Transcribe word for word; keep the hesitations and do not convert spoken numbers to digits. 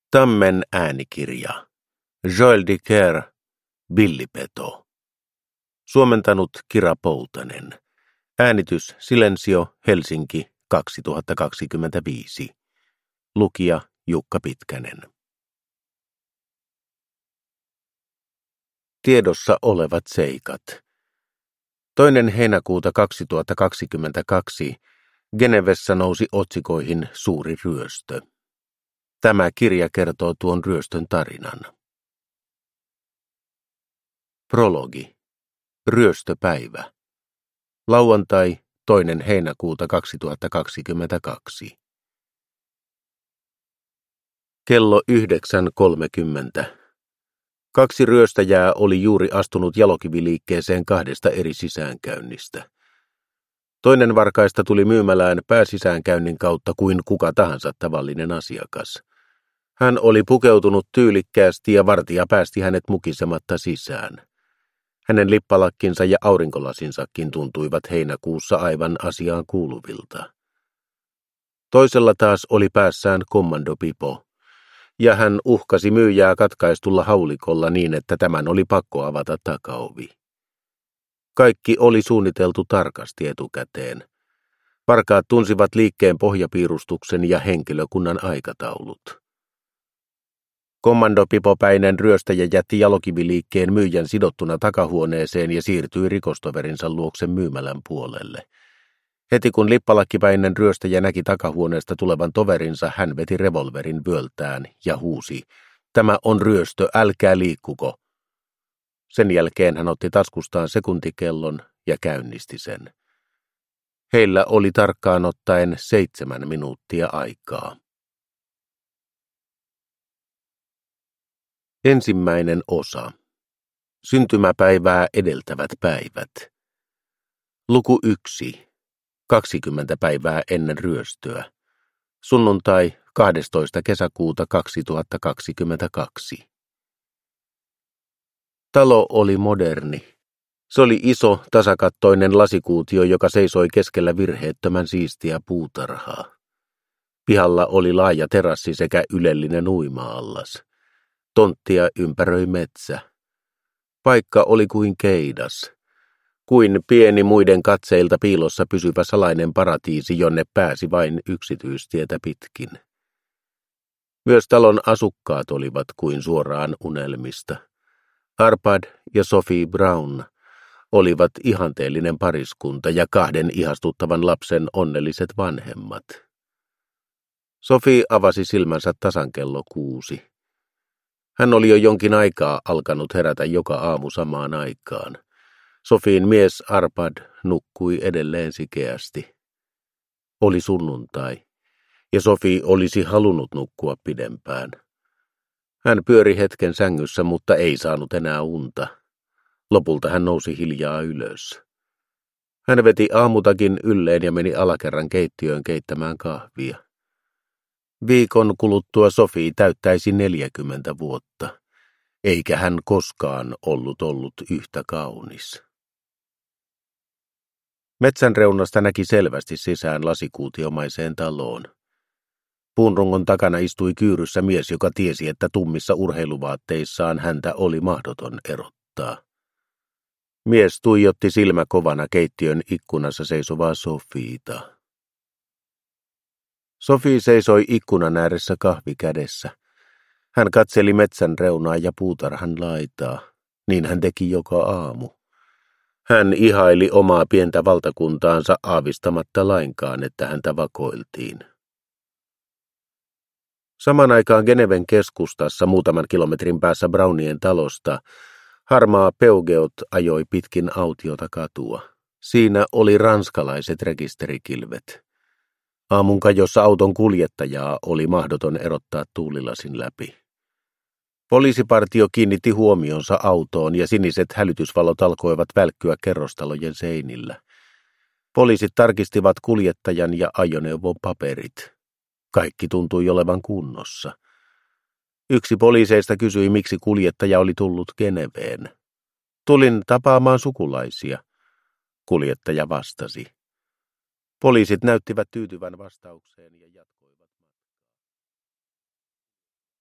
Tammen äänikirja. Joel Dicker, Villipeto. Suomentanut Kira Poutanen. Äänitys Silensio, Helsinki, kaksituhattakaksikymmentäviisi. Lukija Jukka Pitkänen. Tiedossa olevat seikat. Toinen heinäkuuta kaksituhattakaksikymmentäkaksi Genevessä nousi otsikoihin suuri ryöstö. Tämä kirja kertoo tuon ryöstön tarinan. Prologi. Ryöstöpäivä. Lauantai, toinen heinäkuuta kaksituhattakaksikymmentäkaksi. Kello yhdeksän kolmekymmentä. Kaksi ryöstäjää oli juuri astunut jalokiviliikkeeseen kahdesta eri sisäänkäynnistä. Toinen varkaista tuli myymälään pääsisäänkäynnin kautta kuin kuka tahansa tavallinen asiakas. Hän oli pukeutunut tyylikkäästi ja vartija päästi hänet mukisematta sisään. Hänen lippalakkinsa ja aurinkolasinsakin tuntuivat heinäkuussa aivan asiaan kuuluvilta. Toisella taas oli päässään kommandopipo, ja hän uhkasi myyjää katkaistulla haulikolla niin, että tämän oli pakko avata takaovi. Kaikki oli suunniteltu tarkasti etukäteen. Varkaat tunsivat liikkeen pohjapiirustuksen ja henkilökunnan aikataulut. Kommandopipopäinen ryöstäjä jätti jalokiviliikkeen myyjän sidottuna takahuoneeseen ja siirtyi rikostoverinsa luokse myymälän puolelle. Heti kun lippalakkipäinen ryöstäjä näki takahuoneesta tulevan toverinsa, hän veti revolverin vyöltään ja huusi: "Tämä on ryöstö, älkää liikkuko." Sen jälkeen hän otti taskustaan sekuntikellon ja käynnisti sen. Heillä oli tarkkaan ottaen seitsemän minuuttia aikaa. Ensimmäinen osa. Syntymäpäivää edeltävät päivät. Luku yksi. kaksikymmentä päivää ennen ryöstöä. Sunnuntai kahdestoista kesäkuuta kaksituhattakaksikymmentäkaksi. Talo oli moderni. Se oli iso, tasakattoinen lasikuutio, joka seisoi keskellä virheettömän siistiä puutarhaa. Pihalla oli laaja terassi sekä ylellinen uima-allas. Tonttia ympäröi metsä. Paikka oli kuin keidas, kuin pieni muiden katseilta piilossa pysyvä salainen paratiisi, jonne pääsi vain yksityistietä pitkin. Myös talon asukkaat olivat kuin suoraan unelmista. Arpad ja Sophie Brown olivat ihanteellinen pariskunta ja kahden ihastuttavan lapsen onnelliset vanhemmat. Sophie avasi silmänsä tasan kello kuusi. Hän oli jo jonkin aikaa alkanut herätä joka aamu samaan aikaan. Sophien mies Arpad nukkui edelleen sikeästi. Oli sunnuntai, ja Sophie olisi halunnut nukkua pidempään. Hän pyöri hetken sängyssä, mutta ei saanut enää unta. Lopulta hän nousi hiljaa ylös. Hän veti aamutakin ylleen ja meni alakerran keittiöön keittämään kahvia. Viikon kuluttua Sophie täyttäisi neljäkymmentä vuotta, eikä hän koskaan ollut ollut yhtä kaunis. Metsän reunasta näki selvästi sisään lasikuutiomaiseen taloon. Puunrungon takana istui kyyryssä mies, joka tiesi, että tummissa urheiluvaatteissaan häntä oli mahdoton erottaa. Mies tuijotti silmä kovana keittiön ikkunassa seisovaa Sophieta. Sophie seisoi ikkunan ääressä kahvi kädessä. Hän katseli metsän reunaa ja puutarhan laitaa. Niin hän teki joka aamu. Hän ihaili omaa pientä valtakuntaansa aavistamatta lainkaan, että häntä vakoiltiin. Saman aikaan Geneven keskustassa muutaman kilometrin päässä Brownien talosta harmaa Peugeot ajoi pitkin autiota katua. Siinä oli ranskalaiset rekisterikilvet. Aamun kajossa auton kuljettajaa oli mahdoton erottaa tuulilasin läpi. Poliisipartio kiinnitti huomionsa autoon ja siniset hälytysvalot alkoivat välkkyä kerrostalojen seinillä. Poliisit tarkistivat kuljettajan ja ajoneuvon paperit. Kaikki tuntui olevan kunnossa. Yksi poliiseista kysyi, miksi kuljettaja oli tullut Geneveen. "Tulin tapaamaan sukulaisia", kuljettaja vastasi. Poliisit näyttivät tyytyvän vastaukseen ja jatkoivat.